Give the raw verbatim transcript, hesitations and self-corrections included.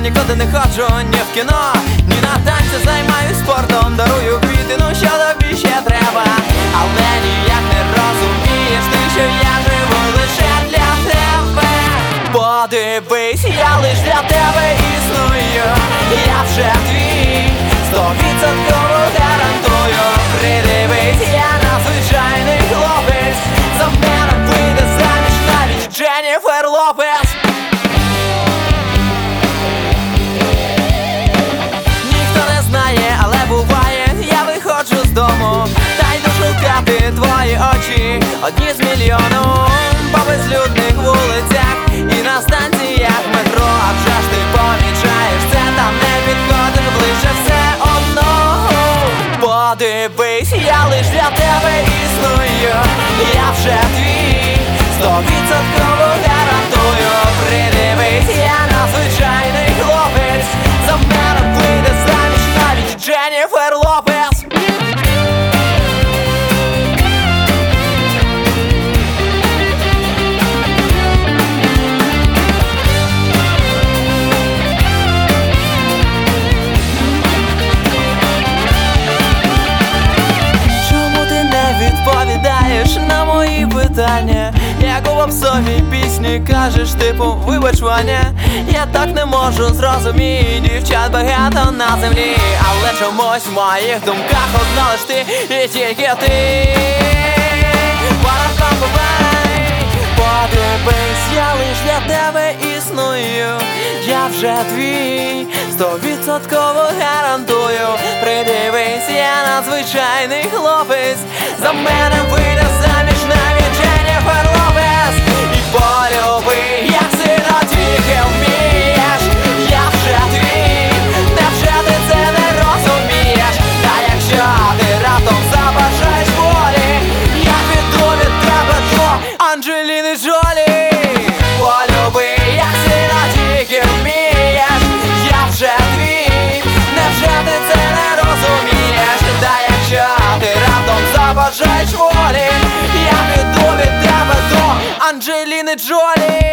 нікуди не ходжу, ні в кіно, ні на танці, займаюсь спортом, дарую квіти, ну що тобі ще треба? Але ніяк не розумієш ти, що я живу лише для тебе. Подивись, я лиш для тебе існую, я вже твій, стовідсотково гарантую. Придивись, я надзвичайний хлопець, за мене вийде заміж навіть Дженніфер Лопес. Але буває, я виходжу з дому та йду шукати твої очі, одні з мільйону по безлюдних вулицях і на станціях метро. А вже ж ти помічаєш це, там не підходиш ближче все одно. Подивись, я лиш для тебе існую, я вже твій, стовідсотково гарантую. Придивись, я надзвичайний хлопець, за мене вийде заміж навіть Дженніфер Лопес. Чому ти не відповідаєш на мої питання? Як у попсовій пісні кажеш, типу, вибач, Ваня, я так не можу зрозуміти, дівчат багато на землі, але чомусь в моїх думках одна лиш ти і тільки ти. Подивись, я лиш для тебе існую, я вже твій, стовідсотково гарантую. Придивись, я надзвичайний хлопець, за мене вийде заміж навіть Дженніфер Лопес. І полюби, як сильно тільки вмієш, я вже твій, невже ти це не розумієш? Та якщо ти раптом забажаєш волі, я піду від тебе до Анджеліни Джолі. Полюби, як сильно тільки вмієш, я вже твій, невже ти це не розумієш? Та якщо ти раптом забажаєш волі, я піду від тебе до Анджеліни Джолі.